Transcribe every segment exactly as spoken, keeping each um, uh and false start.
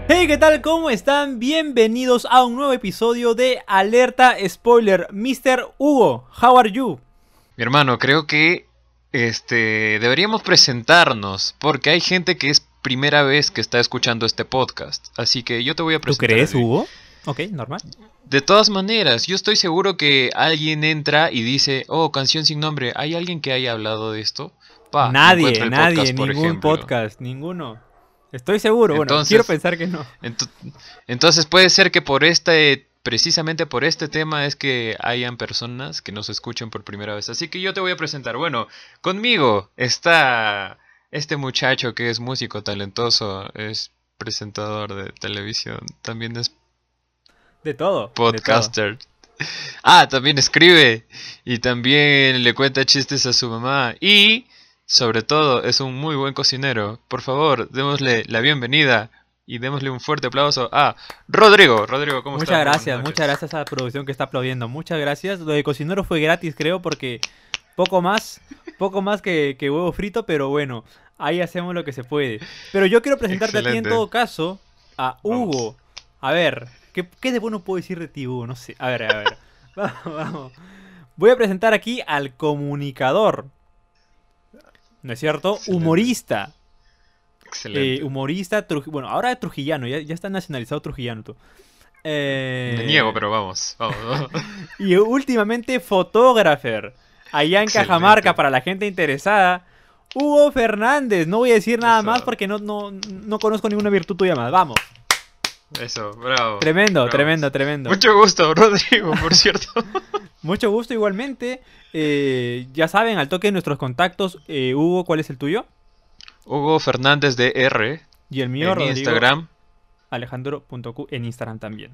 Hey, ¿qué tal? ¿Cómo están? Bienvenidos a un nuevo episodio de Alerta Spoiler. mister Hugo, how are you? Mi hermano, creo que este deberíamos presentarnos, porque hay gente que es primera vez que está escuchando este podcast. Así que yo te voy a ¿Tú presentar. crees, a ti. Hugo? Ok, normal. De todas maneras, yo estoy seguro que alguien entra y dice, oh, canción sin nombre. ¿Hay alguien que haya hablado de esto? Pa, Nadie, encuentra el nadie, podcast, por ningún ejemplo. podcast, ninguno. Estoy seguro, bueno, quiero Entonces, pensar que no. ento- entonces puede ser que por este, precisamente por este tema es que hayan personas que nos escuchen por primera vez. Así que yo te voy a presentar. Bueno, conmigo está este muchacho que es músico talentoso, es presentador de televisión, también es De todo, de todo. podcaster. Ah, también escribe y también le cuenta chistes a su mamá y sobre todo es un muy buen cocinero. Por favor, démosle la bienvenida y démosle un fuerte aplauso a Rodrigo. Rodrigo, ¿cómo Muchas estás? Muy buenas gracias, muchas noches. gracias a la producción que está aplaudiendo. Muchas gracias. Lo de cocinero fue gratis, creo, porque poco más, poco más que, que huevo frito, pero bueno, ahí hacemos lo que se puede. Pero yo quiero presentarte a ti en Excelente. todo caso, a Vamos. Hugo. A ver, ¿qué, qué de bueno puedo decir de ti, Hugo? No sé. A ver, a ver. Vamos, vamos. Voy a presentar aquí al comunicador, ¿no es cierto? Excelente. Humorista. Eh, Excelente. humorista, truj- bueno, ahora trujillano, ya, ya está nacionalizado trujillano tú. Me niego, Eh, pero vamos. Vamos. Vamos. y últimamente fotógrafer. Allá en Cajamarca, Excelente. para la gente interesada. Hugo Fernández. No voy a decir nada más Eso. porque no, no, no conozco ninguna virtud tuya más. Vamos. Eso. Bravo. Tremendo, tremendo, Bravos. tremendo. Mucho gusto, Rodrigo, por cierto. Mucho gusto igualmente. Eh, ya saben, al toque de nuestros contactos. eh, Hugo, ¿cuál es el tuyo? Hugo Fernández de R Y el mío, en Rodrigo Instagram. Alejandro punto cu en Instagram también.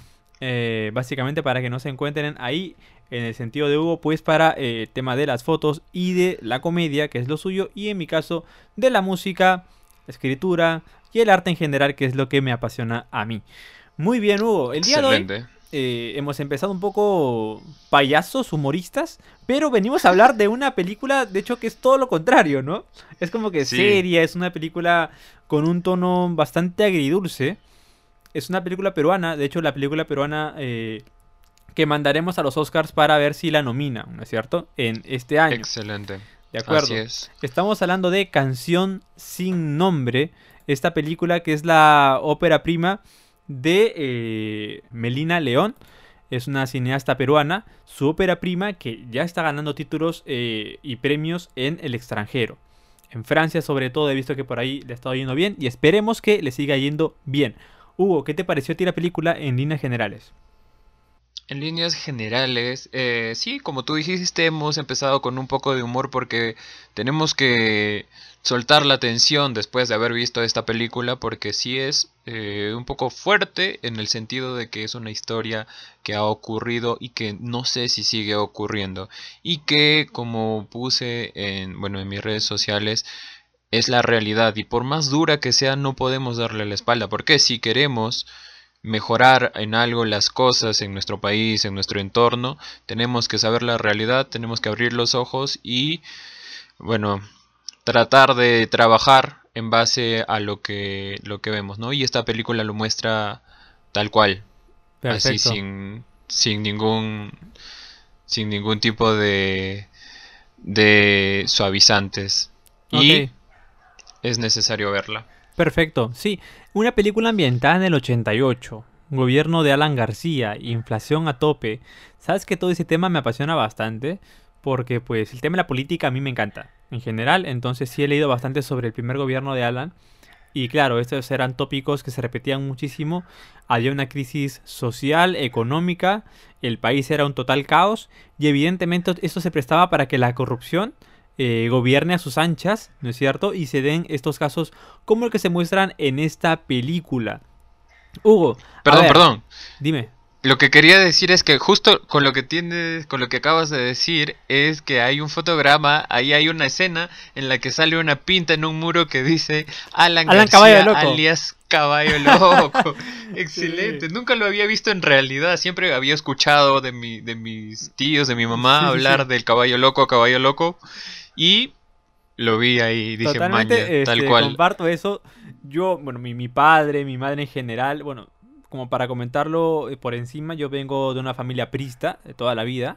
Eh, básicamente para que no se encuentren ahí en el sentido de Hugo, pues para eh, el tema de las fotos y de la comedia, que es lo suyo, y en mi caso de la música, escritura y el arte en general, que es lo que me apasiona a mí. Muy bien, Hugo. El día de hoy Excelente. eh, hemos empezado un poco payasos, humoristas, pero venimos a hablar de una película, de hecho, que es todo lo contrario, ¿no? Es como que Sí. seria, es una película con un tono bastante agridulce. Es una película peruana, de hecho la película peruana eh, que mandaremos a los Oscars para ver si la nominan, ¿no es cierto? En este año, Excelente. ¿de Así acuerdo? es. Estamos hablando de Canción sin nombre, esta película que es la ópera prima de eh, Melina León, es una cineasta peruana, su ópera prima que ya está ganando títulos eh, y premios en el extranjero. En Francia sobre todo he visto que por ahí le ha estado yendo bien y esperemos que le siga yendo bien. Hugo, ¿qué te pareció a ti la película en líneas generales? En líneas generales, eh, sí, como tú dijiste, hemos empezado con un poco de humor porque tenemos que soltar la tensión después de haber visto esta película porque sí es eh, un poco fuerte en el sentido de que es una historia que ha ocurrido y que no sé si sigue ocurriendo y que como puse en, bueno, en mis redes sociales es la realidad y por más dura que sea no podemos darle la espalda porque si queremos mejorar en algo las cosas en nuestro país, en nuestro entorno, tenemos que saber la realidad, tenemos que abrir los ojos y, bueno, tratar de trabajar en base a lo que, lo que vemos, ¿no? Y esta película lo muestra tal cual, así Perfecto. sin, sin ningún, sin ningún tipo de, de suavizantes. Y Ok, es necesario verla. perfecto. Sí, una película ambientada en el ochenta y ocho. Gobierno de Alan García, inflación a tope. Sabes que todo ese tema me apasiona bastante porque pues el tema de la política a mí me encanta en general, entonces sí he leído bastante sobre el primer gobierno de Alan. Y claro, estos eran tópicos que se repetían muchísimo. Había una crisis social, económica, el país era un total caos y evidentemente esto se prestaba para que la corrupción eh, gobierne a sus anchas, ¿no es cierto? Y se den estos casos como el que se muestran en esta película. Hugo, a Perdón, ver, perdón. dime. Lo que quería decir es que justo con lo que tienes, con lo que acabas de decir, es que hay un fotograma, ahí hay una escena en la que sale una pinta en un muro que dice Alan Alan Caballo García Loco. alias Caballo Loco. Sí. Excelente, nunca lo había visto en realidad, siempre había escuchado de mi, de mis tíos, de mi mamá Sí, sí, sí. hablar del Caballo Loco, Caballo Loco, y lo vi ahí y dije, maña, Totalmente, tal este, cual. comparto eso. yo, bueno, mi, mi padre, mi madre en general, bueno, como para comentarlo eh, por encima, yo vengo de una familia prista de toda la vida.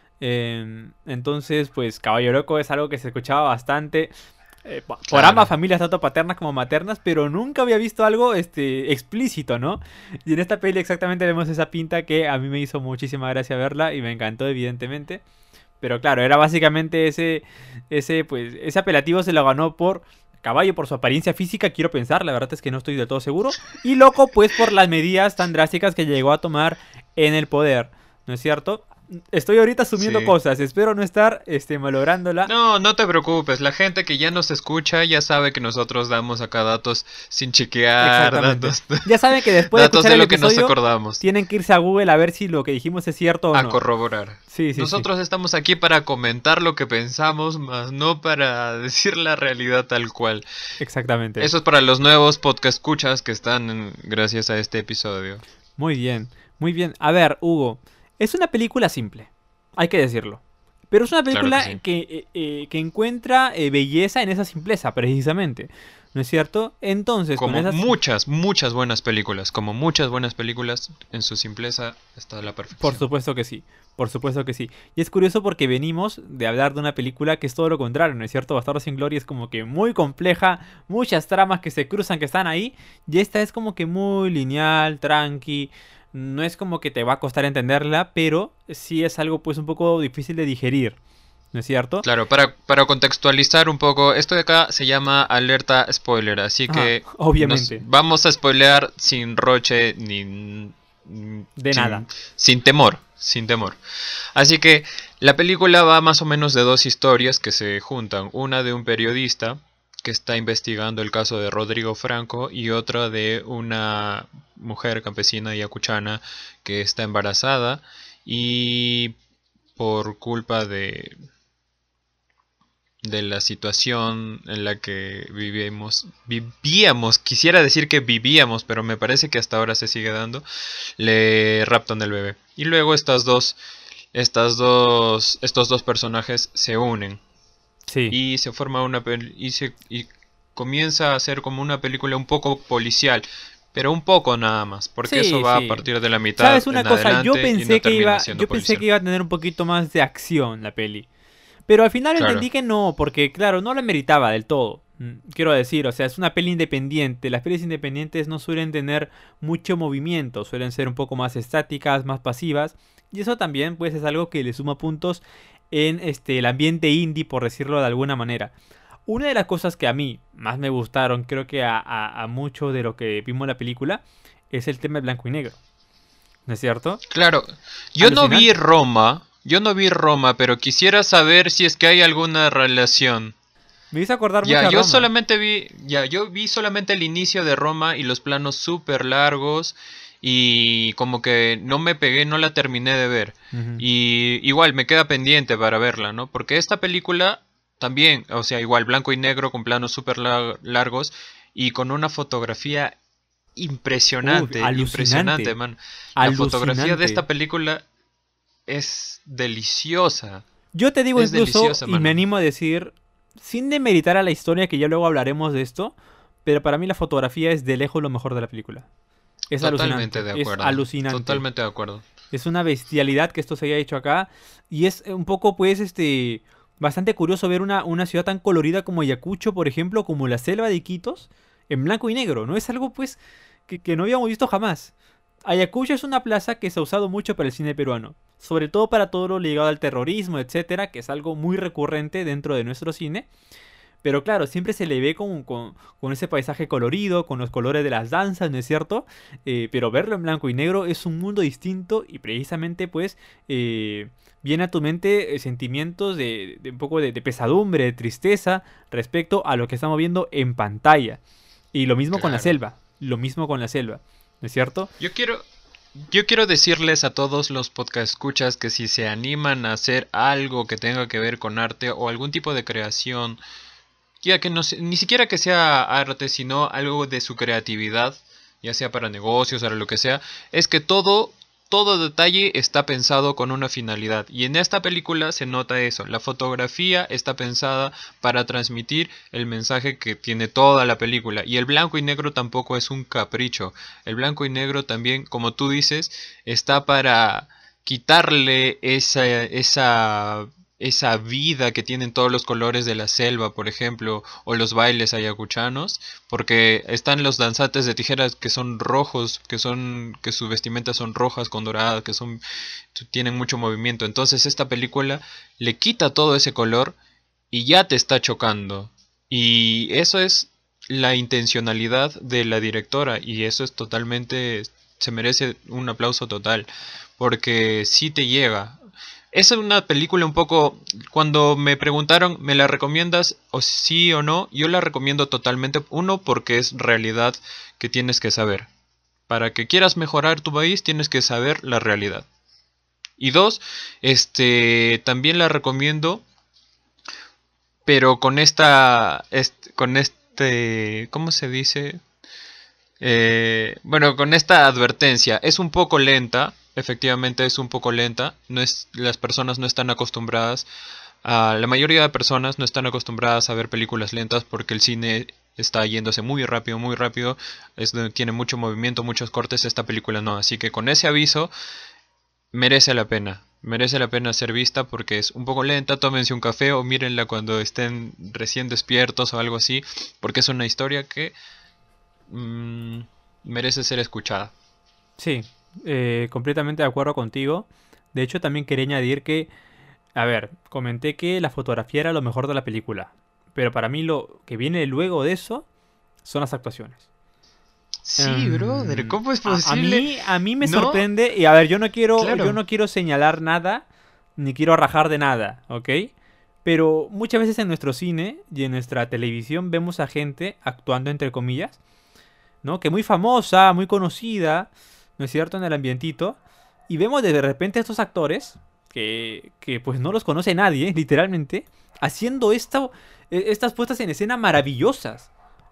Em, entonces, pues Caballo Loco es algo que se escuchaba bastante eh, po- por ambas Claro. familias, tanto paternas como maternas, pero nunca había visto algo este, explícito, ¿no? Y en esta peli exactamente vemos esa pinta que a mí me hizo muchísima gracia verla y me encantó, evidentemente. Pero claro, era básicamente ese, ese, pues, ese apelativo se lo ganó por Caballo, por su apariencia física, quiero pensar, la verdad es que no estoy del todo seguro. Y Loco, pues, por las medidas tan drásticas que llegó a tomar en el poder, ¿no es cierto? Estoy ahorita asumiendo Sí. cosas, espero no estar este, malográndola. No, no te preocupes, la gente que ya nos escucha ya sabe que nosotros damos acá datos sin chequear, Exactamente. datos, Ya saben que después de datos escuchar de el lo que nos episodio, acordamos, tienen que irse a Google a ver si lo que dijimos es cierto o a no. corroborar. Sí, sí, sí. Nosotros estamos aquí para comentar lo que pensamos, más no para decir la realidad tal cual. Exactamente. Eso es para los nuevos podcast escuchas que están en- gracias a este episodio. Muy bien, muy bien. A ver, Hugo, es una película simple, hay que decirlo. Pero es una Claro que película sí. que, eh, eh, que encuentra eh, belleza en esa simpleza, precisamente. ¿No es cierto? Entonces, con Como esas... muchas, muchas buenas películas, como muchas buenas películas, en su simpleza está la Por perfección. supuesto que sí, por supuesto que sí. Y es curioso porque venimos de hablar de una película que es todo lo contrario, ¿no es cierto? Bastardo sin Gloria es como que muy compleja, muchas tramas que se cruzan, que están ahí, y esta es como que muy lineal, tranqui, no es como que te va a costar entenderla, pero sí es algo pues un poco difícil de digerir, ¿no es cierto? Claro, para, para contextualizar un poco, esto de acá se llama alerta spoiler, así Ajá, que nos obviamente, vamos a spoilear sin roche ni mm, de nada. sin, sin temor, sin temor. Así que la película va más o menos de dos historias que se juntan, una de un periodista que está investigando el caso de Rodrigo Franco y otra de una mujer campesina ayacuchana que está embarazada y por culpa de de la situación en la que vivimos, vivíamos, quisiera decir que vivíamos, pero me parece que hasta ahora se sigue dando, le raptan el bebé. Y luego estas dos, estas dos, estos dos personajes se unen Sí. y se forma una pel- y se y comienza a ser como una película un poco policial, pero un poco nada más, porque eso Sí, va a sí. partir de la mitad ¿Sabes una en cosa? Yo adelante y no pensé que termina iba, siendo yo pensé policial. que iba a tener un poquito más de acción la peli. Pero al final Claro, entendí que no, porque claro, no la meritaba del todo. Mm, Quiero decir, o sea, es una peli independiente. Las pelis independientes no suelen tener mucho movimiento, suelen ser un poco más estáticas, más pasivas. Y eso también, pues, es algo que le suma puntos en este, el ambiente indie, por decirlo de alguna manera. Una de las cosas que a mí más me gustaron, creo que a, a, a mucho de lo que vimos en la película, es el tema de blanco y negro. ¿No es cierto? claro. Yo no vi Alucinante. Roma, yo no vi Roma, pero quisiera saber si es que hay alguna relación. Me hizo acordar Ya, mucho a yo Roma. solamente vi, ya, yo vi solamente el inicio de Roma y los planos súper largos y como que no me pegué, no la terminé de ver. Ujú. Y igual me queda pendiente para verla, ¿no? Porque esta película también, o sea, igual blanco y negro con planos súper lar- largos y con una fotografía Uf, impresionante, impresionante, alucinante. man. La fotografía de Alucinante. esta película es deliciosa, Yo te digo es incluso, deliciosa, y me mano. animo a decir, sin demeritar a la historia, que ya luego hablaremos de esto, pero para mí la fotografía es de lejos lo mejor de la película. Es Totalmente alucinante, de es acuerdo, alucinante. totalmente de acuerdo. Es una bestialidad que esto se haya hecho acá. Y es un poco, pues, este, bastante curioso ver una, una ciudad tan colorida como Ayacucho, por ejemplo, como la selva de Iquitos, en blanco y negro, ¿no? Es algo, pues, que, que no habíamos visto jamás. Ayacucho es una plaza que se ha usado mucho para el cine peruano, sobre todo para todo lo ligado al terrorismo, etcétera, que es algo muy recurrente dentro de nuestro cine. Pero claro, siempre se le ve con, con, con ese paisaje colorido, con los colores de las danzas, ¿no es cierto? Eh, pero verlo en blanco y negro es un mundo distinto y precisamente pues eh, viene a tu mente eh, sentimientos de, de un poco de, de pesadumbre, de tristeza respecto a lo que estamos viendo en pantalla. Y lo mismo con la Claro. selva, lo mismo con la selva, ¿no es cierto? Yo quiero, yo quiero decirles a todos los podcast escuchas que si se animan a hacer algo que tenga que ver con arte o algún tipo de creación, ya que no se- ni siquiera que sea arte, sino algo de su creatividad, ya sea para negocios o para lo que sea, es que todo todo detalle está pensado con una finalidad. Y en esta película se nota eso. La fotografía está pensada para transmitir el mensaje que tiene toda la película. Y el blanco y negro tampoco es un capricho. El blanco y negro también, como tú dices, está para quitarle esa, esa, esa vida que tienen todos los colores de la selva, por ejemplo, o los bailes ayacuchanos, porque están los danzantes de tijeras que son rojos, que son, que sus vestimentas son rojas con doradas, que son, tienen mucho movimiento. Entonces esta película le quita todo ese color y ya te está chocando. Y eso es la intencionalidad de la directora, y eso es totalmente, se merece un aplauso total, porque sí te llega. Es una película un poco, cuando me preguntaron, ¿me la recomiendas o sí o no? Yo la recomiendo totalmente. Uno, porque es realidad que tienes que saber. Para que quieras mejorar tu país, tienes que saber la realidad. Y dos, este, también la recomiendo, pero con esta, este, con este, ¿cómo se dice? Eh, bueno, con esta advertencia, es un poco lenta. Efectivamente es un poco lenta, no es, las personas no están acostumbradas, a, la mayoría de personas no están acostumbradas a ver películas lentas porque el cine está yéndose muy rápido, muy rápido, es, tiene mucho movimiento, muchos cortes, esta película no, así que con ese aviso merece la pena, merece la pena ser vista porque es un poco lenta, tómense un café o mírenla cuando estén recién despiertos o algo así, porque es una historia que mmm, merece ser escuchada. Sí, eh, completamente de acuerdo contigo. De hecho, también quería añadir que, a ver, comenté que la fotografía era lo mejor de la película, pero para mí lo que viene luego de eso son las actuaciones. Sí, brother, Um, ¿cómo es a, a posible? mí, a mí me No, sorprende, y a ver, yo no quiero, yo claro. no quiero señalar nada, ni quiero rajar de nada, ¿ok? Pero muchas veces en nuestro cine y en nuestra televisión vemos a gente actuando entre comillas, ¿no? Que muy famosa, muy conocida, ¿no es cierto? En el ambientito. Y vemos de repente a estos actores, que, que pues no los conoce nadie, literalmente, haciendo esta, e- estas puestas en escena maravillosas.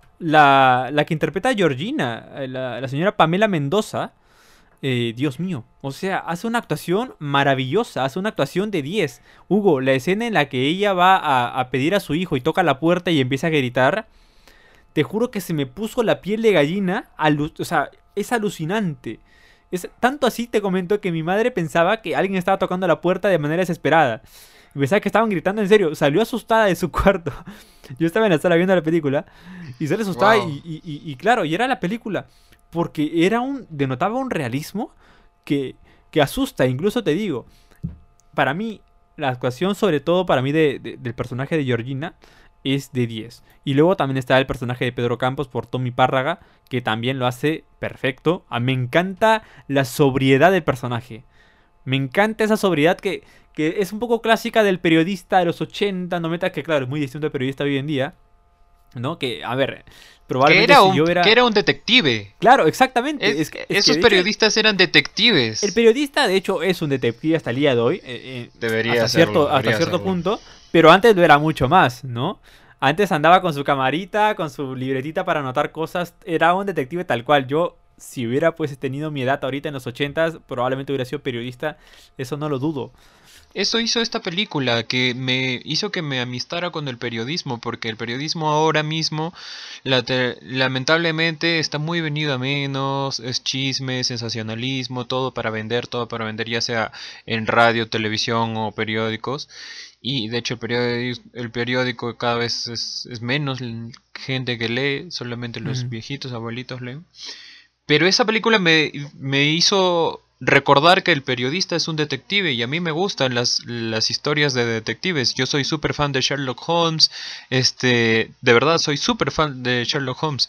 La, la que interpreta a Georgina, eh, la, la señora Pamela Mendoza, eh, Dios mío, o sea, hace una actuación maravillosa, hace una actuación de diez. Hugo, la escena en la que ella va a, a pedir a su hijo y toca la puerta y empieza a gritar, te juro que se me puso la piel de gallina, alu- o sea, es alucinante. Es tanto así, te comento, que mi madre pensaba que alguien estaba tocando la puerta de manera desesperada. Y pensaba que estaban gritando en serio. Salió asustada de su cuarto. Yo estaba en la sala viendo la película y sale asustada Wow. y, y- y- y claro, y era la película. Porque era un, denotaba un realismo que, que asusta. Incluso te digo, para mí, la actuación, sobre todo para mí, de- de- del personaje de Georgina, es de diez. Y luego también está el personaje de Pedro Campos por Tommy Párraga, que también lo hace perfecto. A me encanta la sobriedad del personaje. Me encanta esa sobriedad que, que es un poco clásica del periodista de los ochenta, noventa, que claro, es muy distinto del periodista de hoy en día, ¿no? Que, a ver, Que probablemente era si un, yo que era... era un detective. Claro, exactamente. Es- Es, es que esos de hecho periodistas eran el detectives. periodista, de hecho, es un detective hasta el día de hoy, eh, eh, Debería hasta serlo, cierto, hasta debería cierto serlo. punto, pero antes lo era mucho más, ¿no? Antes andaba con su camarita, con su libretita para anotar cosas, era un detective tal cual. Yo, si hubiera pues tenido mi edad ahorita en los ochentas, probablemente hubiera sido periodista, eso no lo dudo. Eso hizo esta película, que me hizo que me amistara con el periodismo, porque el periodismo ahora mismo, la te- lamentablemente, está muy venido a menos, es chisme, sensacionalismo, todo para vender, todo para vender, ya sea en radio, televisión o periódicos. Y de hecho el periódico, el periódico cada vez es, es menos l- gente que lee, solamente los Mm. viejitos, abuelitos leen. Pero esa película me, me hizo recordar que el periodista es un detective y a mí me gustan las, las historias de detectives. Yo soy súper fan de Sherlock Holmes, este, de verdad soy súper fan de Sherlock Holmes.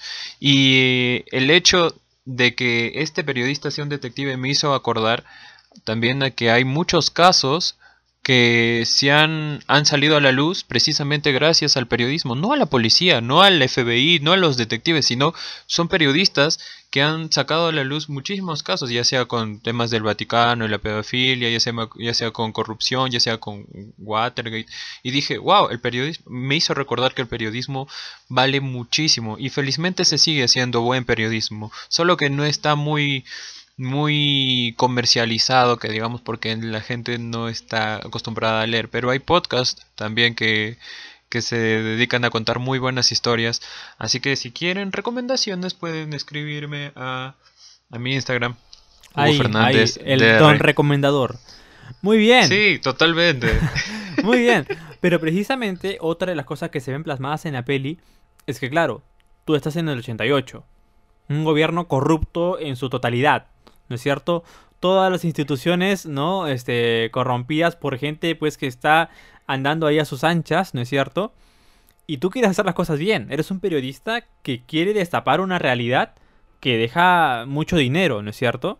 Y el hecho de que este periodista sea un detective me hizo acordar también a que hay muchos casos que se han, han salido a la luz precisamente gracias al periodismo, no a la policía, no al F B I, no a los detectives, sino son periodistas que han sacado a la luz muchísimos casos, ya sea con temas del Vaticano y la pedofilia, ya sea, ya sea con corrupción, ya sea con Watergate. Y dije, wow, el periodismo me hizo recordar que el periodismo vale muchísimo y felizmente se sigue haciendo buen periodismo, solo que no está muy muy comercializado, que digamos, porque la gente no está acostumbrada a leer, pero hay podcasts también que, que se dedican a contar muy buenas historias, así que si quieren recomendaciones pueden escribirme a, a mi Instagram, Hugo Ahí, ahí, Fernández el don D R. recomendador. Muy bien, Sí, totalmente. muy bien. Pero precisamente otra de las cosas que se ven plasmadas en la peli es que, claro, tú estás en el ochenta y ocho, un gobierno corrupto en su totalidad, ¿no es cierto? Todas las instituciones, ¿no? Este, corrompidas por gente, pues, que está andando ahí a sus anchas, ¿no es cierto? Y tú quieres hacer las cosas bien. Eres un periodista que quiere destapar una realidad que deja mucho dinero, ¿no es cierto?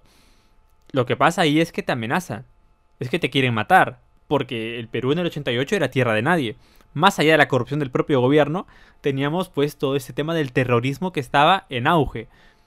Lo que pasa ahí es que te amenazan. Es que te quieren matar. Porque el Perú en el ochenta y ocho era tierra de nadie. Más allá de la corrupción del propio gobierno, teníamos pues todo ese tema del terrorismo que estaba en auge.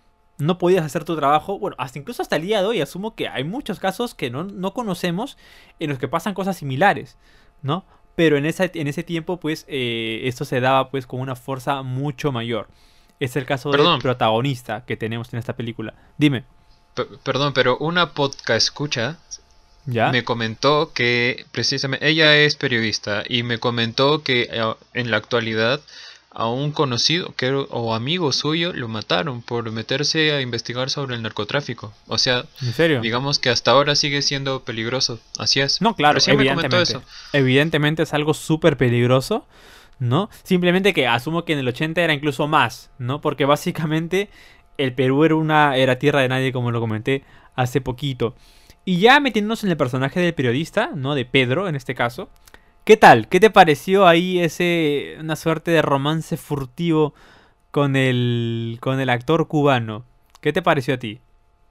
No podías hacer tu trabajo, bueno, hasta incluso hasta el día de hoy asumo que hay muchos casos que no, no conocemos en los que pasan cosas similares, ¿no? Pero en, esa, en ese tiempo pues eh, esto se daba pues con una fuerza mucho mayor. Es el caso del Perdón, protagonista que tenemos en esta película. Dime, pe- perdón, pero una podcast escucha ¿ya? me comentó que precisamente ella es periodista y me comentó que eh, en la actualidad a un conocido que, o amigo suyo lo mataron por meterse a investigar sobre el narcotráfico. O sea, ¿En serio? digamos que hasta ahora sigue siendo peligroso. Así es. No, claro, Recién me comentó evidentemente. eso. Evidentemente es algo súper peligroso, ¿no? Simplemente que asumo que en el ochenta era incluso más, ¿no? Porque básicamente el Perú era una era tierra de nadie, como lo comenté hace poquito. Y ya metiéndonos en el personaje del periodista, ¿no? De Pedro, en este caso. ¿Qué tal? ¿Qué te pareció ahí ese una suerte de romance furtivo con el con el actor cubano? ¿Qué te pareció a ti?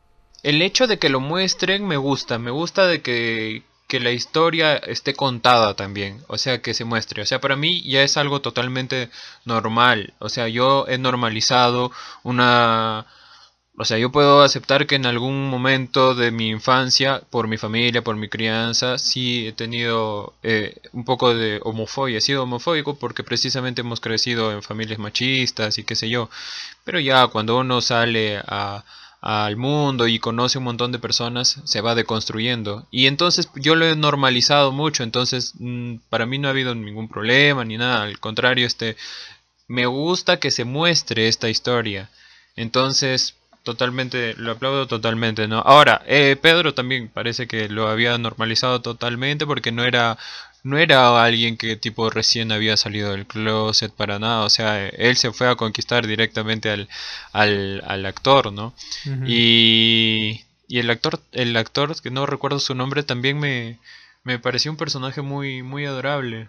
El hecho de que lo muestren me gusta, me gusta de que, que la historia esté contada también, o sea, que se muestre, o sea, para mí ya es algo totalmente normal, o sea, yo he normalizado una, o sea, yo puedo aceptar que en algún momento de mi infancia, por mi familia, por mi crianza, sí he tenido eh, un poco de homofobia, he sido homofóbico porque precisamente hemos crecido en familias machistas y qué sé yo, pero ya cuando uno sale a, al mundo y conoce un montón de personas, se va deconstruyendo. Y entonces yo lo he normalizado mucho, entonces mm, para mí no ha habido ningún problema ni nada, al contrario, este, me gusta que se muestre esta historia. Entonces, totalmente, lo aplaudo totalmente, ¿no? Ahora, eh, Pedro también parece que lo había normalizado totalmente porque no era, no era alguien que tipo recién había salido del closet para nada, o sea, eh, él se fue a conquistar directamente al, al, al actor, ¿no? Ujú. Y, y el actor, el actor, que no recuerdo su nombre, también me, me pareció un personaje muy, muy adorable.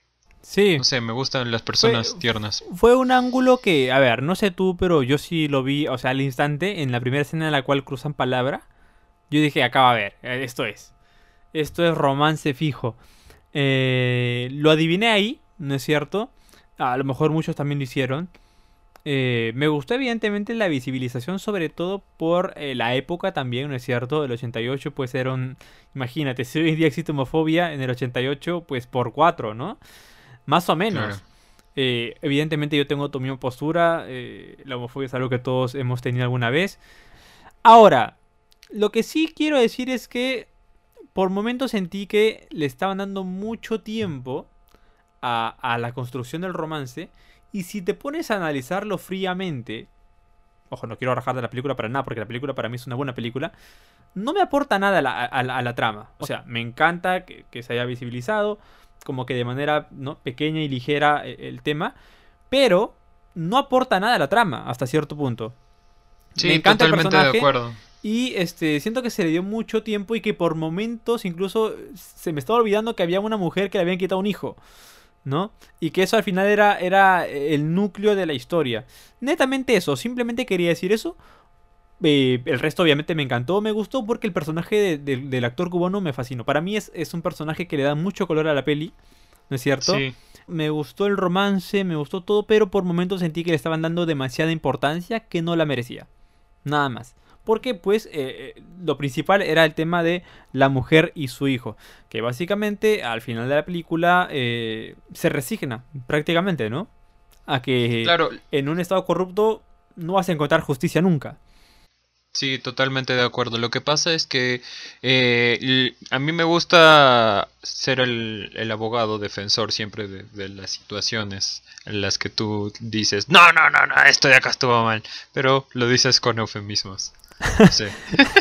Sí, No sé, me gustan las fue, personas tiernas. fue un ángulo que, a ver, no sé tú, pero yo sí lo vi, o sea, al instante, en la primera escena en la cual cruzan palabra, yo dije, acá va a ver, eh, esto es, esto es romance fijo. Eh, lo adiviné ahí, ¿no es cierto? A lo mejor muchos también lo hicieron. Eh, me gustó evidentemente la visibilización, sobre todo por eh, la época también, ¿no es cierto? El ochenta y ocho pues era un... Imagínate, si hoy en día existe homofobia, en el ochenta y ocho pues por cuatro, ¿no? Más o Claro. menos. Eh, evidentemente yo tengo tu misma postura. Eh, la homofobia es algo que todos hemos tenido alguna vez. Ahora, lo que sí quiero decir es que por momentos sentí que le estaban dando mucho tiempo a, a la construcción del romance. Y si te pones a analizarlo fríamente, ojo, no quiero rajar de la película para nada, porque la película para mí es una buena película, no me aporta nada a la, a la- a la trama. O sea, me encanta que, que se haya visibilizado, como que de manera, ¿no?, pequeña y ligera eh, el tema, pero no aporta nada a la trama hasta cierto punto. Me Sí, encanta el totalmente de personaje acuerdo. y este siento que se le dio mucho tiempo y que por momentos incluso se me estaba olvidando que había una mujer que le habían quitado un hijo, ¿no? Y que eso al final era, era el núcleo de la historia. Netamente eso, simplemente quería decir eso. Eh, el resto obviamente me encantó, me gustó porque el personaje de- de- del actor cubano me fascinó. Para mí es, es un personaje que le da mucho color a la peli, ¿no es cierto? Sí, Me gustó el romance, me gustó todo, pero por momentos sentí que le estaban dando demasiada importancia que no la merecía. Nada más. Porque pues eh, eh, lo principal era el tema de la mujer y su hijo. Que básicamente al final de la película eh, se resigna prácticamente, ¿no? A que claro, en un estado corrupto no vas a encontrar justicia nunca. Sí, totalmente de acuerdo. Lo que pasa es que eh, l- a mí me gusta ser el, el abogado defensor siempre de, de las situaciones en las que tú dices, no, no, no, no, esto de acá estuvo mal, pero lo dices con eufemismos. No sé.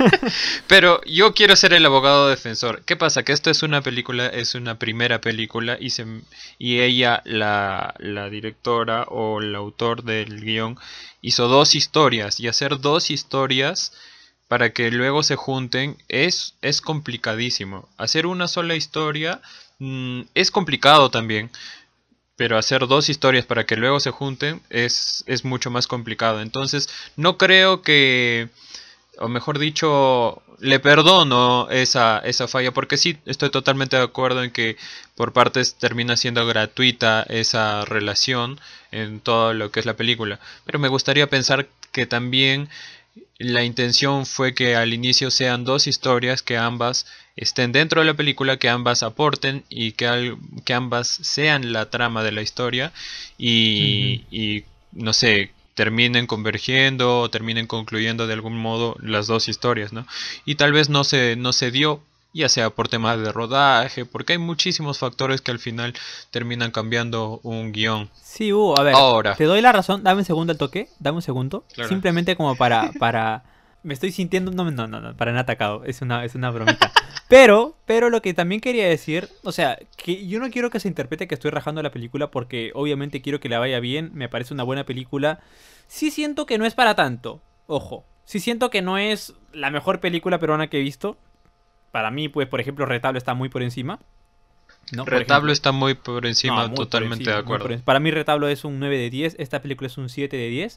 Pero yo quiero ser el abogado defensor. ¿Qué pasa? Que esto es una película, es una primera película y, se, y ella, la, la directora o el autor del guión, hizo dos historias y hacer dos historias para que luego se junten es, es complicadísimo. Hacer una sola historia mm, es complicado también, pero hacer dos historias para que luego se junten es, es mucho más complicado. Entonces, no creo que o mejor dicho, le perdono esa, esa falla, porque sí, estoy totalmente de acuerdo en que por partes termina siendo gratuita esa relación en todo lo que es la película. Pero me gustaría pensar que también la intención fue que al inicio sean dos historias, que ambas estén dentro de la película, que ambas aporten y que, al- que ambas sean la trama de la historia Ujú. y, y no sé, terminen convergiendo o terminen concluyendo de algún modo las dos historias, ¿no? Y tal vez no se, no se dio, ya sea por temas de rodaje, porque hay muchísimos factores que al final terminan cambiando un guión. Sí, Hugo, a ver, Ahora, te doy la razón, dame un segundo al toque, dame un segundo, claro. simplemente como para, para, me estoy sintiendo, no, no, no, no, para nada atacado, es una, es una bromita. Pero, pero lo que también quería decir, o sea, que yo no quiero que se interprete que estoy rajando la película porque obviamente quiero que la vaya bien, me parece una buena película. Sí siento que no es para tanto, ojo, sí siento que no es la mejor película peruana que he visto. Para mí, pues, por ejemplo, Retablo está muy por encima, ¿no? Por Retablo ejemplo, está muy por no, encima, muy por totalmente de encima, muy por acuerdo. encima. Para mí Retablo es un nueve de diez, esta película es un siete de diez.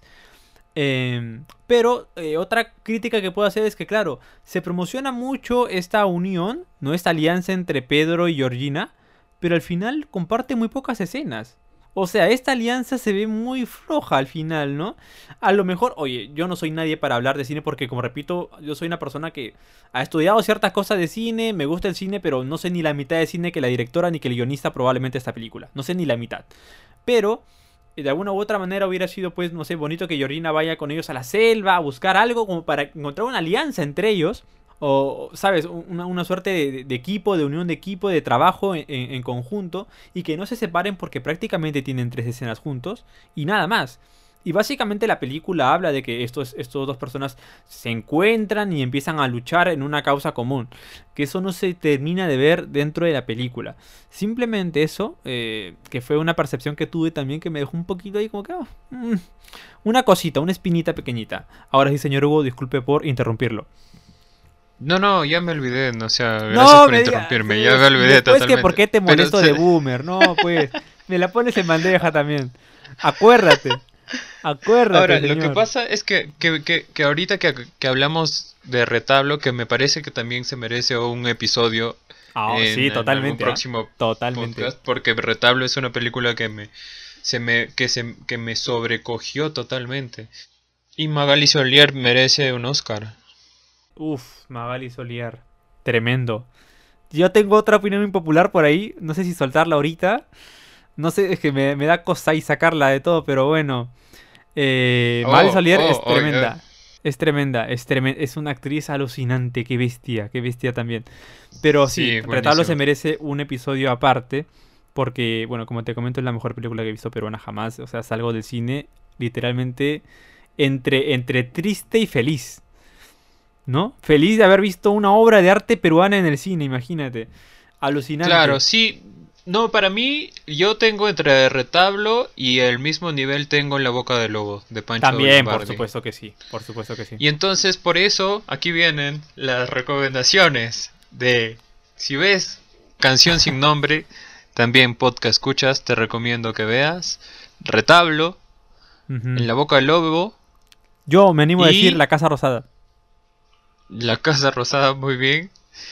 Eh, pero eh, otra crítica que puedo hacer es que, claro, se promociona mucho esta unión, ¿no? Esta alianza entre Pedro y Georgina, pero al final comparte muy pocas escenas. O sea, esta alianza se ve muy floja al final, ¿no? A lo mejor, oye, yo no soy nadie para hablar de cine porque, como repito, yo soy una persona que ha estudiado ciertas cosas de cine, me gusta el cine, pero no sé ni la mitad de cine que la directora ni que el guionista probablemente de esta película. No sé ni la mitad. Pero de alguna u otra manera hubiera sido, pues, no sé, bonito que Georgina vaya con ellos a la selva a buscar algo como para encontrar una alianza entre ellos. O, ¿sabes? Una, una suerte de, de equipo, de unión de equipo, de trabajo en, en- en conjunto. Y que no se separen porque prácticamente tienen tres escenas juntos. Y nada más. Y básicamente la película habla de que estos, estos dos personas se encuentran y empiezan a luchar en una causa común. Que eso no se termina de ver dentro de la película. Simplemente eso, eh, que fue una percepción que tuve también que me dejó un poquito ahí como que... oh, mm, una cosita, una espinita pequeñita. Ahora sí, señor Hugo, disculpe por interrumpirlo. No, no, ya me olvidé, no, o sea, gracias No por me digas interrumpirme, ya me eso. Y olvidé después que por totalmente. qué te Pero, molesto de se- boomer. No, pues, me la pones en bandeja también. Acuérdate, acuérdate, ahora, lo que señor. pasa es que, que, que, que ahorita que, que hablamos de Retablo, que me parece que también se merece un episodio Ah, sí, en, en algún totalmente, ¿ah? próximo Totalmente. podcast, porque Retablo es una película que me, se me, que se, que me sobrecogió totalmente. Y Magali Solier merece un Oscar. Uf, Magali Solier. Tremendo. Yo tengo otra opinión impopular por ahí. No sé si soltarla ahorita. No sé, es que me, me da cosa y sacarla de todo, pero bueno. Eh, Magali Oh, Solier oh, es oh, eh. tremenda. Es tremenda, es tremenda. Es una actriz alucinante. Qué bestia, qué bestia también. Pero sí, Sí, Retablo se buenísimo. merece un episodio aparte. Porque, bueno, como te comento, es la mejor película que he visto peruana jamás. O sea, salgo del cine literalmente entre, entre triste y feliz. ¿No? Feliz de haber visto una obra de arte peruana en el cine, imagínate. Claro, Alucinante. sí. No, para mí, yo tengo entre Retablo y el mismo nivel tengo en La Boca del Lobo, de Pancho También, por Lombardi. supuesto que sí. Por supuesto que sí. Y entonces, por eso, aquí vienen las recomendaciones de, si ves Canción sin nombre, también podcast escuchas, te recomiendo que veas Retablo, Ujú. En la Boca del Lobo Yo me animo a decir La y Casa Rosada. La Casa Rosada, muy bien.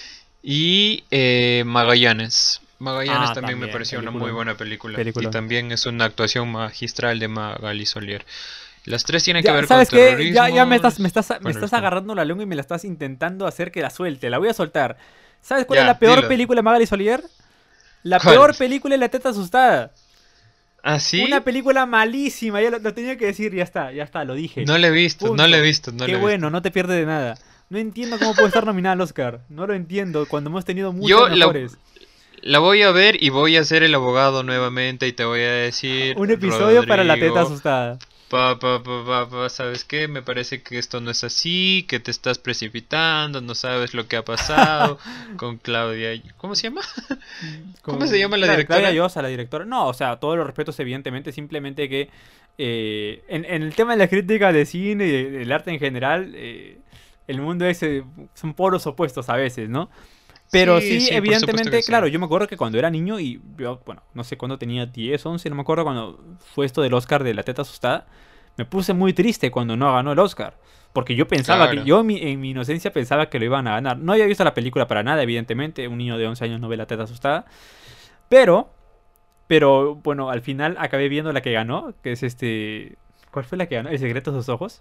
Y eh, Magallanes. Magallanes Ah, también me también. pareció una muy Película. buena película. Y Película. también es una actuación magistral de Magali Solier. Las tres tienen que Ya, ver con ¿sabes qué? Ya, ya me terrorismo. estás, me estás, me Bueno, estás los con- agarrando la lengua y me la estás intentando hacer que la suelte. La voy a soltar. ¿Sabes cuál es la Ya, peor dilo. película de Magali Solier? La ¿Cuál? peor película es La Teta Asustada. ¿Ah, sí? Una película malísima, ya lo, lo tenía que decir, ya está, ya está, lo dije. No la he visto, no la he Punto. visto, no Qué la he bueno, visto. no te pierdes de nada. No entiendo cómo puede estar nominada al Oscar. No lo entiendo, cuando hemos tenido muchas Yo la, mejores. la voy a ver y voy a ser el abogado nuevamente y te voy a decir, Un episodio para la teta Rodrigo, asustada. pa, pa, pa, pa, pa, ¿sabes qué? Me parece que esto no es así, que te estás precipitando, no sabes lo que ha pasado con Claudia. ¿Cómo se llama? ¿Cómo se Con llama la Cla- Claudia directora? Llosa, la directora. No, o sea, todos los respetos, evidentemente, simplemente que eh, en, en el tema de la crítica de cine y de- del arte en general, eh, el mundo es, eh, son polos opuestos a veces, ¿no? Pero Sí, sí, sí, por supuesto que evidentemente, sí. claro, yo me acuerdo que cuando era niño y yo, bueno, no sé cuándo tenía diez once no me acuerdo cuando fue esto del Oscar de la teta asustada, me puse muy triste cuando no ganó el Oscar. Porque yo pensaba que, Claro. yo en mi, en mi inocencia pensaba que lo iban a ganar. No había visto la película para nada, evidentemente. Un niño de once años no ve la teta asustada. Pero, pero, bueno, al final acabé viendo la que ganó, que es este... ¿Cuál fue la que ganó? El secreto de sus ojos.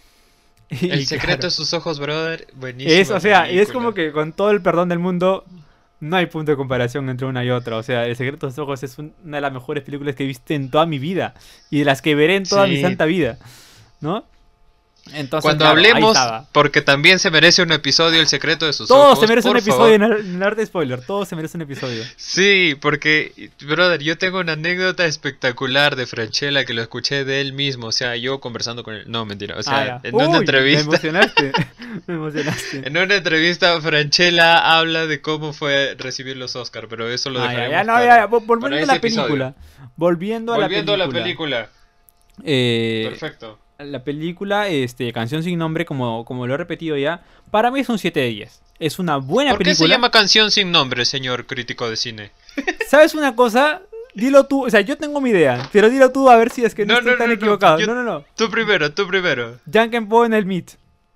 El Y, secreto claro, de sus ojos, brother. es, Buenísima o sea, es como película. que con todo el perdón del mundo, no hay punto de comparación entre una y otra. O sea, El secreto de sus ojos es un- una de las mejores películas que he visto en toda mi vida. Y de las que veré en toda mi Sí. santa vida. ¿No? Entonces, Cuando claro, ahí hablemos, estaba. porque también se merece un episodio El secreto de sus Todo se ojos, merece un por episodio favor. en el, en el arte spoiler. Todo se merece un episodio. Sí, porque, brother, yo tengo una anécdota espectacular de Franchella que lo escuché de él mismo, o sea, yo conversando con él, no, mentira, o Ah, sea, ya. en una Uy, me entrevista, emocionaste. Me emocionaste. en una entrevista Franchella habla de cómo fue recibir los Oscar, pero eso lo Ah, ya, ya, dejaremos no, ya, ya. para, Vol- para Volviendo a ese la episodio. película. Volviendo a la Volviendo a la película. película, Eh, perfecto. la película, este, Canción sin nombre, como, como lo he repetido ya, para mí es un siete de diez. Es una buena ¿Por qué se película. llama Canción sin nombre, señor crítico de cine? ¿Sabes una cosa? Dilo tú, o sea, yo tengo mi idea, pero dilo tú a ver si es que no, No, estoy no, tan no, no, equivocado. yo- No, no, no. Tú primero, tú primero. Jankenpo en el Meet.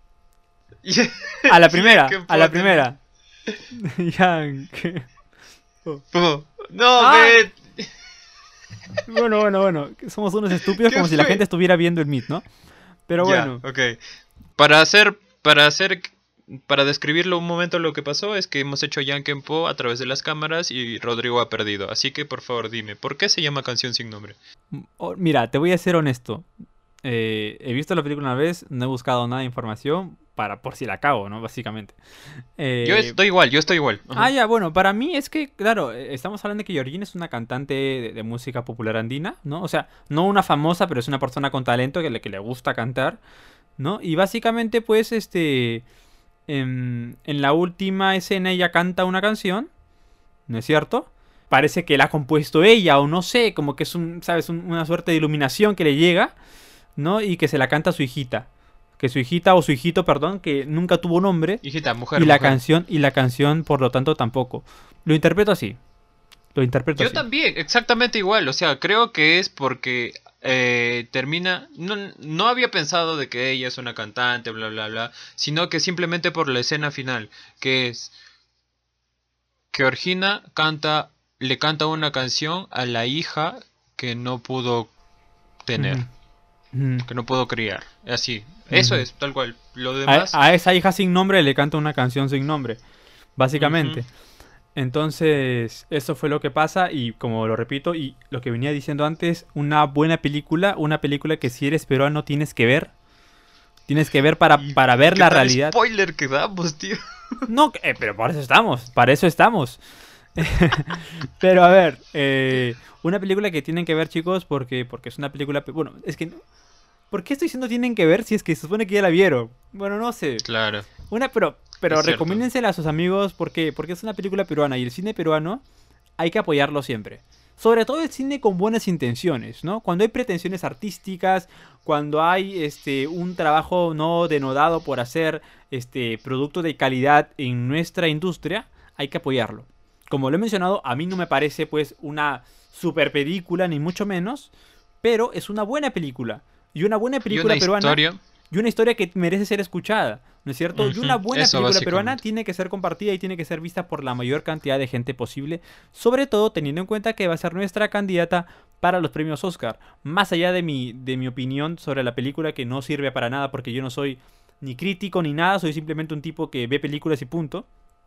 A la primera, ¿Qué a la ponen? primera. Yank. Oh, no, Ah. ve. Bueno, bueno, bueno. Somos unos estúpidos ¿Qué como si la fue? gente estuviera viendo el Meet, ¿no? Pero Ya, bueno. ok. Para hacer, para hacer, para describirlo un momento lo que pasó es que hemos hecho Yankenpo a través de las cámaras y Rodrigo ha perdido. Así que por favor dime, ¿por qué se llama Canción sin nombre? Oh, mira, te voy a ser honesto. Eh, he visto la película una vez, no he buscado nada de información para por si la cago, ¿no? Básicamente. Eh, Yo estoy igual, yo estoy igual. Ajá. Ah, ya, bueno, para mí es que, claro, eh, estamos hablando de que Georgina es una cantante de, de música popular andina, ¿no? O sea, no una famosa, pero es una persona con talento que le, que le gusta cantar, ¿no? Y básicamente, pues, este, en, en la última escena ella canta una canción, ¿no es cierto? Parece que la ha compuesto ella, o no sé, como que es un, ¿sabes? Un- una suerte de iluminación que le llega, ¿no? Y que se la canta a su hijita. Que su hijita, o su hijito, perdón, que nunca tuvo nombre. Hijita, mujer, Y la mujer. canción, y la canción, por lo tanto, tampoco. Lo interpreto así. Lo interpreto Yo así. también, exactamente igual. O sea, creo que es porque eh, termina. No, no había pensado de que ella es una cantante, bla, bla, bla. Sino que simplemente por la escena final. Que es. Georgina canta. Le canta una canción a la hija que no pudo tener. Ujú. Ujú. Que no pudo criar. Así. Eso Ujú. es, tal cual. Lo A, demás. a esa hija sin nombre le canta una canción sin nombre. Básicamente. Ujú. Entonces, eso fue lo que pasa. Y como lo repito, y lo que venía diciendo antes, una buena película. Una película que si eres peruano tienes que ver. Tienes que ver para, Y para ver ¿qué la tal realidad. spoiler que damos, tío? No, eh, pero para eso estamos, para eso estamos. Pero a ver, eh, una película que tienen que ver, chicos, porque, porque es una película... pe- Bueno, es que... ¿Por qué estoy diciendo tienen que ver si es que se supone que ya la vieron? Bueno, no sé. Claro. Una, pero, pero Es cierto. recomiéndensela a sus amigos, ¿por qué? Porque es una película peruana y el cine peruano hay que apoyarlo siempre. Sobre todo el cine con buenas intenciones, ¿no? Cuando hay pretensiones artísticas, cuando hay este un trabajo no denodado por hacer este producto de calidad en nuestra industria, hay que apoyarlo. Como lo he mencionado, a mí no me parece pues una super película ni mucho menos, pero es una buena película. Y una buena Y película una peruana historia. y una historia que merece ser escuchada, ¿no es cierto? Y Ujú, una buena eso, película peruana básicamente. tiene que ser compartida y tiene que ser vista por la mayor cantidad de gente posible, sobre todo teniendo en cuenta que va a ser nuestra candidata para los premios Oscar. Más allá de mi, de mi opinión sobre la película, que no sirve para nada porque yo no soy ni crítico ni nada, soy simplemente un tipo que ve películas y punto.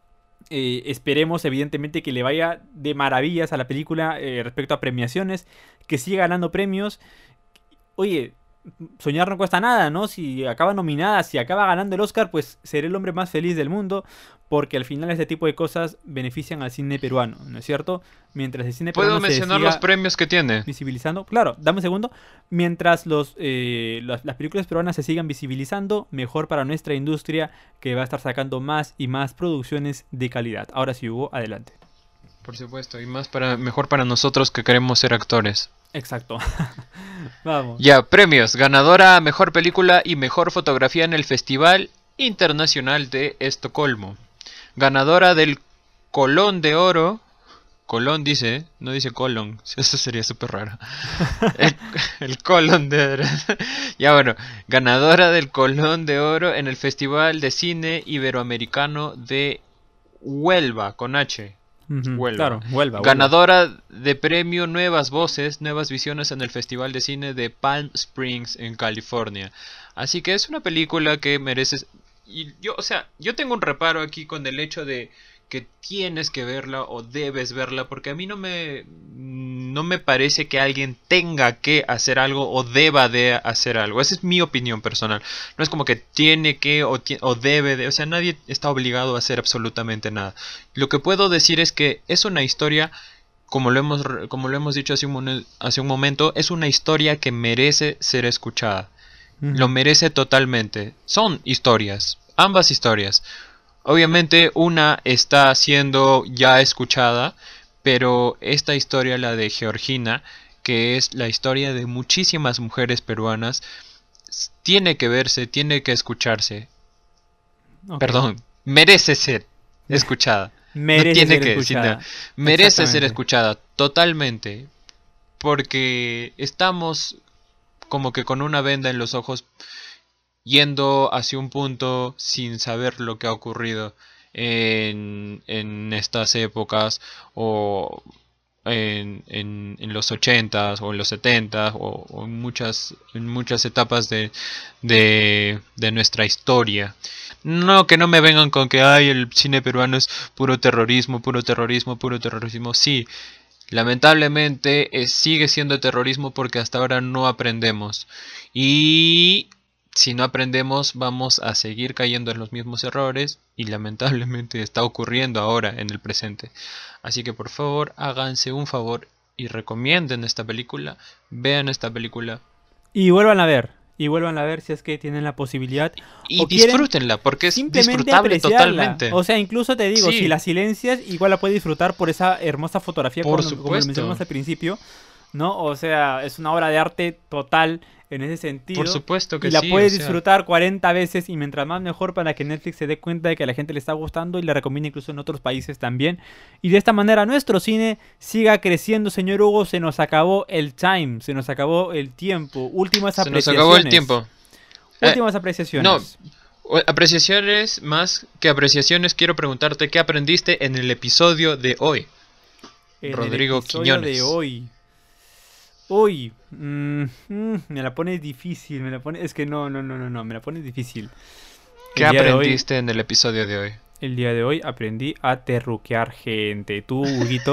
Eh, esperemos evidentemente que le vaya de maravillas a la película eh, respecto a premiaciones, que siga ganando premios. Oye, soñar no cuesta nada, ¿no? Si acaba nominada, si acaba ganando el Oscar, pues seré el hombre más feliz del mundo, porque al final este tipo de cosas benefician al cine peruano, ¿no es cierto? Mientras el cine ¿Puedo peruano se mencionar siga los premios que tiene? visibilizando, claro, dame un segundo, mientras los, eh, las, las películas peruanas se sigan visibilizando, mejor para nuestra industria, que va a estar sacando más y más producciones de calidad. Ahora sí, Hugo, adelante. Por supuesto, y más para mejor para nosotros que queremos ser actores. Exacto. Vamos. Ya, premios. Ganadora a Mejor Película y Mejor Fotografía en el Festival Internacional de Estocolmo. Ganadora del Colón de Oro. Colón dice, no dice Colón. Eso sería súper raro. El, el Colón de Oro. Ya bueno, ganadora del Colón de Oro en el Festival de Cine Iberoamericano de Huelva, con H. Ujú, Huelva. claro, Huelva, Huelva. Ganadora de premio Nuevas Voces, Nuevas Visiones en el Festival de Cine de Palm Springs en California. Así que es una película que mereces. Y yo, o sea, yo tengo un reparo aquí con el hecho de que tienes que verla o debes verla, porque a mí no me no me parece que alguien tenga que hacer algo o deba de hacer algo. Esa es mi opinión personal. No es como que tiene que o, ti- o debe de, o sea, nadie está obligado a hacer absolutamente nada. Lo que puedo decir es que es una historia, como lo hemos re- como lo hemos dicho hace un, mono- hace un momento, es una historia que merece ser escuchada. Ujú. Lo merece totalmente. Son historias, ambas historias. Obviamente una está siendo ya escuchada, pero esta historia, la de Georgina, que es la historia de muchísimas mujeres peruanas, s- tiene que verse, tiene que escucharse. Ok. Perdón, merece ser escuchada. No Merece tiene ser que, sino- escuchada. merece ser Exactamente. escuchada totalmente, porque estamos como que con una venda en los ojos yendo hacia un punto sin saber lo que ha ocurrido en, en estas épocas o en, en, en los ochentas o en los setentas o, o en muchas en muchas etapas de, de, de nuestra historia. No, que no me vengan con que ay, el cine peruano es puro terrorismo, puro terrorismo, puro terrorismo. Sí, lamentablemente eh, sigue siendo terrorismo porque hasta ahora no aprendemos. Y si no aprendemos vamos a seguir cayendo en los mismos errores y lamentablemente está ocurriendo ahora en el presente. Así que por favor háganse un favor y recomienden esta película, vean esta película Y vuelvan a ver. Y vuelvan a ver si es que tienen la posibilidad. y O quieren disfrútenla porque es simplemente disfrutable apreciarla. totalmente. O sea, incluso te digo, Sí. si la silencias, igual la puedes disfrutar por esa hermosa fotografía, Por como, como lo mencionamos supuesto. al principio, ¿no? O sea, es una obra de arte total en ese sentido. Por supuesto que Y la sí, puedes o sea, disfrutar cuarenta veces y mientras más mejor para que Netflix se dé cuenta de que a la gente le está gustando y la recomiende incluso en otros países también. Y de esta manera nuestro cine siga creciendo, señor Hugo. Se nos acabó el time, se nos acabó el tiempo. Últimas se nos apreciaciones. acabó el tiempo. Eh, Últimas apreciaciones. no, o- apreciaciones más que apreciaciones, quiero preguntarte qué aprendiste en el episodio de hoy. En Rodrigo el episodio Quiñones. de hoy. Uy, mm, mm, me la pones difícil, me la pone, es que no, no, no, no, no, me la pones difícil. ¿Qué El día de hoy, aprendiste en el episodio de hoy? el día de hoy aprendí a terruquear gente. Tú, Huguito,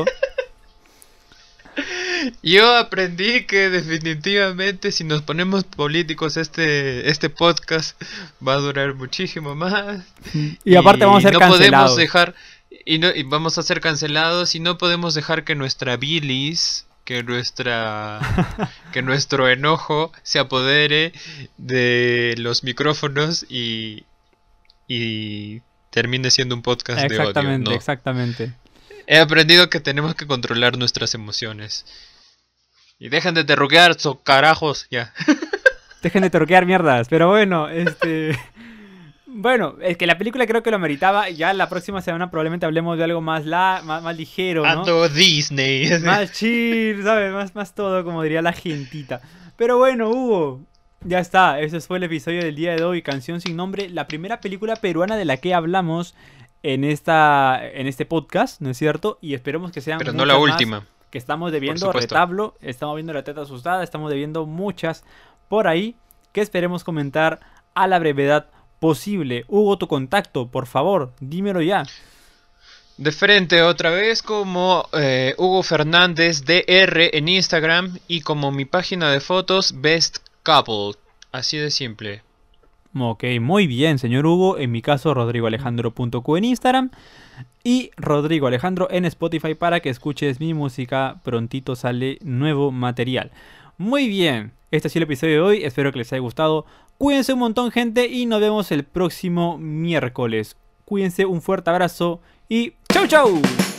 Yo aprendí que definitivamente si nos ponemos políticos este este podcast va a durar muchísimo más. y aparte vamos a ser no cancelados. podemos dejar y, no, y vamos a ser cancelados y no podemos dejar que nuestra bilis, que nuestra que nuestro enojo se apodere de los micrófonos y y termine siendo un podcast de odio. Exactamente, No. exactamente. He aprendido que tenemos que controlar nuestras emociones. Y dejen de terruquear, so carajos, ya. Dejen de terruquear mierdas, pero bueno, este... Bueno, es que la película creo que lo meritaba. Ya la próxima semana probablemente hablemos de algo más, la, más, más ligero, ¿no? Ando Disney. Más chill, ¿sabes? Más, más todo, como diría la gentita. Pero bueno, Hugo, ya está. Ese fue el episodio del día de hoy. Canción sin nombre. La primera película peruana de la que hablamos en, esta, en este podcast, ¿no es cierto? Y esperemos que sean Pero no la muchas más, última. que estamos debiendo supuesto. retablo. Estamos viendo la teta asustada. Estamos debiendo muchas por ahí que esperemos comentar a la brevedad posible. Hugo, tu contacto, por favor, dímelo ya. De frente otra vez como eh, Hugo Fernández D R en Instagram y como mi página de fotos Best Couple. Así de simple. Ok, muy bien, señor Hugo. En mi caso, rodrigo alejandro punto cu en Instagram y Rodrigo Alejandro en Spotify para que escuches mi música. Prontito sale nuevo material. Muy bien, este ha sido el episodio de hoy. Espero que les haya gustado. Cuídense un montón, gente, y nos vemos el próximo miércoles. Cuídense, un fuerte abrazo y ¡chau, chau!